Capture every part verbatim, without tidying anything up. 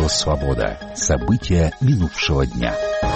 «Свобода». События минувшего дня.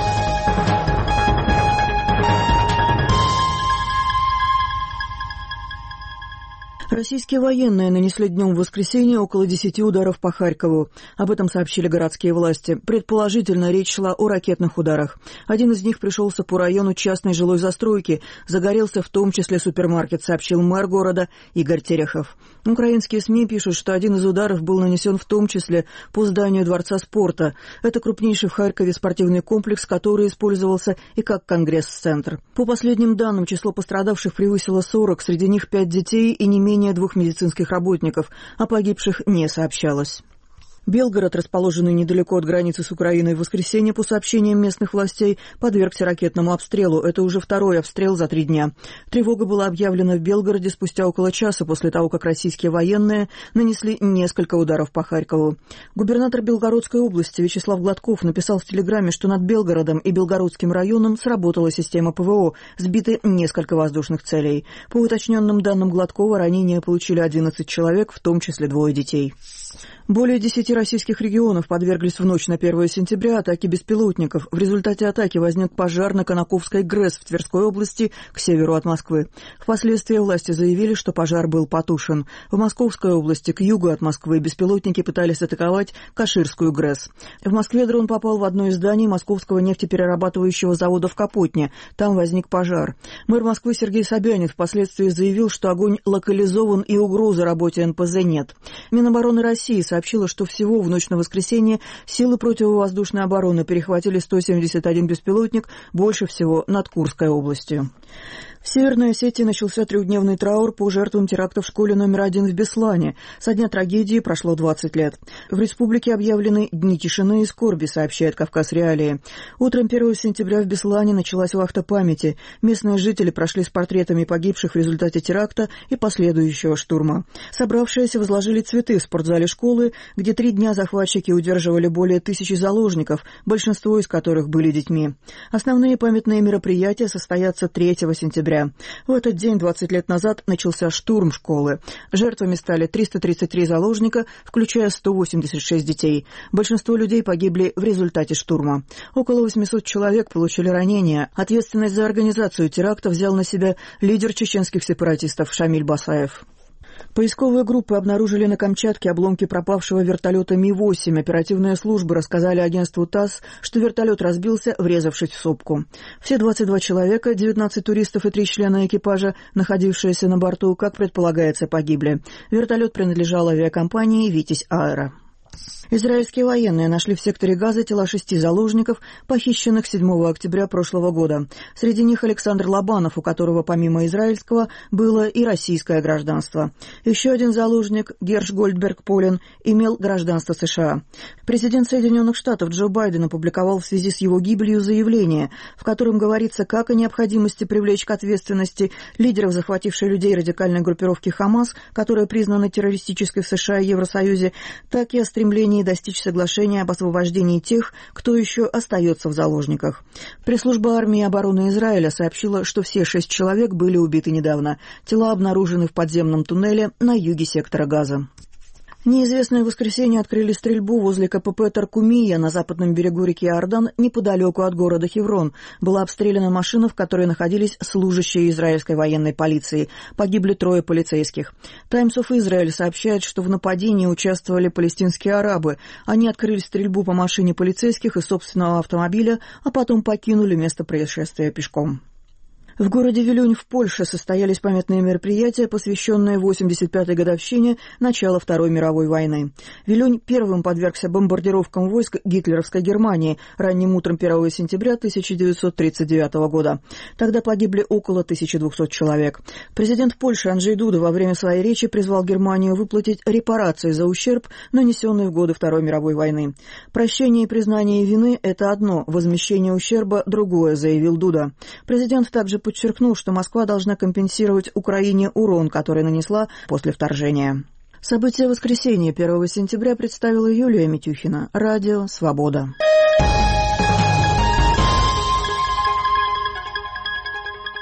Российские военные нанесли днем в воскресенье около десяти ударов по Харькову. Об этом сообщили городские власти. Предположительно, речь шла о ракетных ударах. Один из них пришелся по району частной жилой застройки. Загорелся в том числе супермаркет, сообщил мэр города Игорь Терехов. Украинские СМИ пишут, что один из ударов был нанесен в том числе по зданию Дворца спорта. Это крупнейший в Харькове спортивный комплекс, который использовался и как конгресс-центр. По последним данным, число пострадавших превысило сорок, среди них пять детей и не менее двух медицинских работников, о погибших не сообщалось. Белгород, расположенный недалеко от границы с Украиной, в воскресенье, по сообщениям местных властей, подвергся ракетному обстрелу. Это уже второй обстрел за три дня. Тревога была объявлена в Белгороде спустя около часа после того, как российские военные нанесли несколько ударов по Харькову. Губернатор Белгородской области Вячеслав Гладков написал в телеграмме, что над Белгородом и Белгородским районом сработала система ПВО, сбиты несколько воздушных целей. По уточненным данным Гладкова, ранения получили одиннадцать человек, в том числе двое детей. Более десяти российских регионов подверглись в ночь на первое сентября атаке беспилотников. В результате атаки возник пожар на Конаковской ГРЭС в Тверской области к северу от Москвы. Впоследствии власти заявили, что пожар был потушен. В Московской области к югу от Москвы беспилотники пытались атаковать Каширскую ГРЭС. В Москве дрон попал в одно из зданий московского нефтеперерабатывающего завода в Капотне. Там возник пожар. Мэр Москвы Сергей Собянин впоследствии заявил, что огонь локализован и угрозы работе эн пэ зэ нет. Минобороны России сообщила, что всего в ночь на воскресенье силы противовоздушной обороны перехватили сто семьдесят один беспилотник, больше всего над Курской областью. В Северной Осетии начался трехдневный траур по жертвам теракта в школе номер один в Беслане. Со дня трагедии прошло двадцать лет. В республике объявлены дни тишины и скорби, сообщает Кавказ Реалии. Утром первого сентября в Беслане началась вахта памяти. Местные жители прошли с портретами погибших в результате теракта и последующего штурма. Собравшиеся возложили цветы в спортзале школы, где три дня захватчики удерживали более тысячи заложников, большинство из которых были детьми. Основные памятные мероприятия состоятся третьего сентября. В этот день, двадцать лет назад, начался штурм школы. Жертвами стали триста тридцать три заложника, включая сто восемьдесят шесть детей. Большинство людей погибли в результате штурма. Около восемьсот человек получили ранения. Ответственность за организацию теракта взял на себя лидер чеченских сепаратистов Шамиль Басаев. Поисковые группы обнаружили на Камчатке обломки пропавшего вертолета Ми восемь. Оперативные службы рассказали агентству ТАСС, что вертолет разбился, врезавшись в сопку. Все двадцать два человека, девятнадцать туристов и три члена экипажа, находившиеся на борту, как предполагается, погибли. Вертолет принадлежал авиакомпании «Витязь Аэро». Израильские военные нашли в секторе Газа тела шести заложников, похищенных седьмого октября прошлого года. Среди них Александр Лобанов, у которого помимо израильского было и российское гражданство. Еще один заложник, Герш Гольдберг-Полен, имел гражданство США. Президент Соединенных Штатов Джо Байден опубликовал в связи с его гибелью заявление, в котором говорится как о необходимости привлечь к ответственности лидеров, захвативших людей радикальной группировки «Хамас», которая признана террористической в США и Евросоюзе, так и о стремлении достичь соглашения об освобождении тех, кто еще остается в заложниках. Пресс-служба армии и обороны Израиля сообщила, что все шесть человек были убиты недавно. Тела обнаружены в подземном туннеле на юге сектора Газа. Неизвестные в воскресенье открыли стрельбу возле ка пэ пэ Таркумия на западном берегу реки Иордан, неподалеку от города Хеврон. Была обстреляна машина, в которой находились служащие израильской военной полиции. Погибли трое полицейских. Times of Israel сообщает, что в нападении участвовали палестинские арабы. Они открыли стрельбу по машине полицейских из собственного автомобиля, а потом покинули место происшествия пешком. В городе Вилюнь в Польше состоялись памятные мероприятия, посвященные восемьдесят пятой годовщине начала Второй мировой войны. Вилюнь первым подвергся бомбардировкам войск гитлеровской Германии ранним утром первого сентября тысяча девятьсот тридцать девятого года. Тогда погибли около тысячи двухсот человек. Президент Польши Анджей Дуда во время своей речи призвал Германию выплатить репарации за ущерб, нанесенный в годы Второй мировой войны. Прощение и признание вины – это одно, возмещение ущерба – другое, заявил Дуда. Президент также подчеркнул, что Москва должна компенсировать Украине урон, который нанесла после вторжения. События воскресенья первого сентября представила Юлия Митюхина. Радио «Свобода».